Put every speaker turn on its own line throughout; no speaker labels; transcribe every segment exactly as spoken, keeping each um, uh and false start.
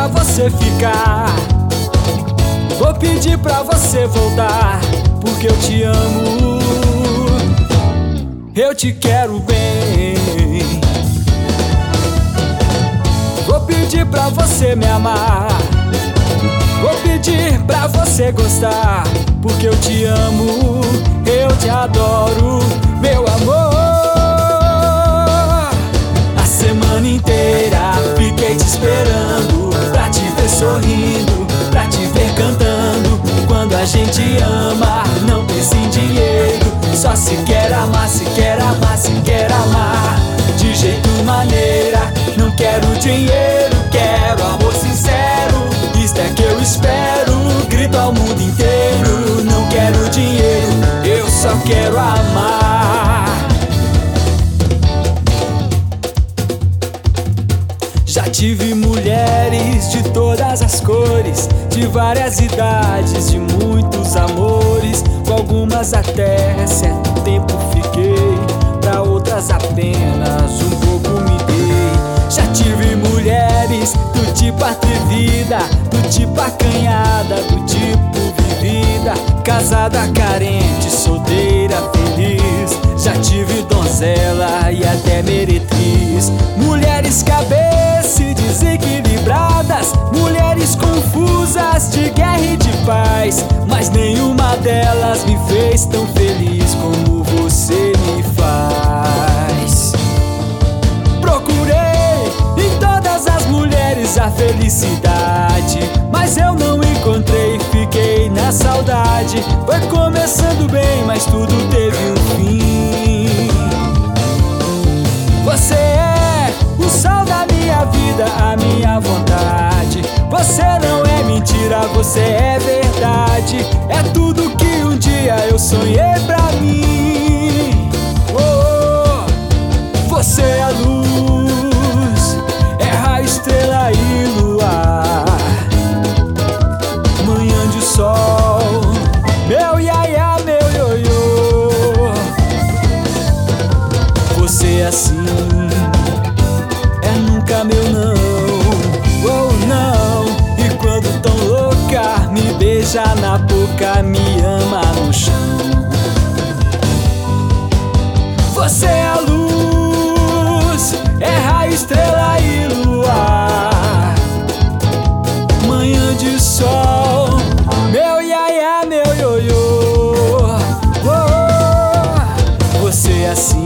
pra você ficar, vou pedir pra você voltar, porque eu te amo, eu te quero bem. Vou pedir pra você me amar, vou pedir pra você gostar, porque eu te amo, eu te adoro, meu amor. A semana inteira fiquei te esperando, pra te ver sorrindo, pra te ver cantando. Quando a gente ama, não pensa em dinheiro, só se quer amar, se quer amar, se quer amar. De jeito maneira, não quero dinheiro, quero amor sincero. Isto é que eu espero, grito ao mundo inteiro. Não quero dinheiro, eu só quero amar. Já tive mulheres de todas as cores, de várias idades, de muitos amores. Com algumas até certo tempo fiquei, pra outras apenas um pouco me dei. Já tive mulheres do tipo atrevida, do tipo acanhada, do tipo vivida, casada, carente, solteira, feliz. Já tive donzela e até meretriz. Mulheres cabeça e desequilibradas, mulheres confusas de guerra e de paz, mas nenhuma delas me fez tão feliz como você me faz. Procurei em todas as mulheres a felicidade, mas eu não encontrei, fiquei na saudade. Foi começando bem, mas tudo teve um fim. Você é o sol da minha vida, a minha vontade. Você não é mentira, você é verdade. É tudo que um dia eu sonhei pra mim. Oh, oh. Você é luz, é raio, estrela e luar, manhã de sol, meu iaia, meu ioiô. Você é assim, é nunca meu não, oh não. E quando tão louca, me beija na boca, me ama no chão. Você é a luz, é raio, estrela e luar, manhã de sol, meu iaia, meu ioiô. Oh, você é assim,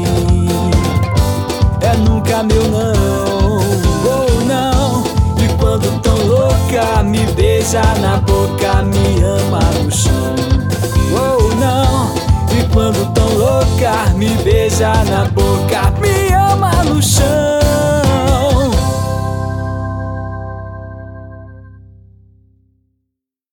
é nunca meu não, oh não. E quando tão louca, me beija na boca, me ama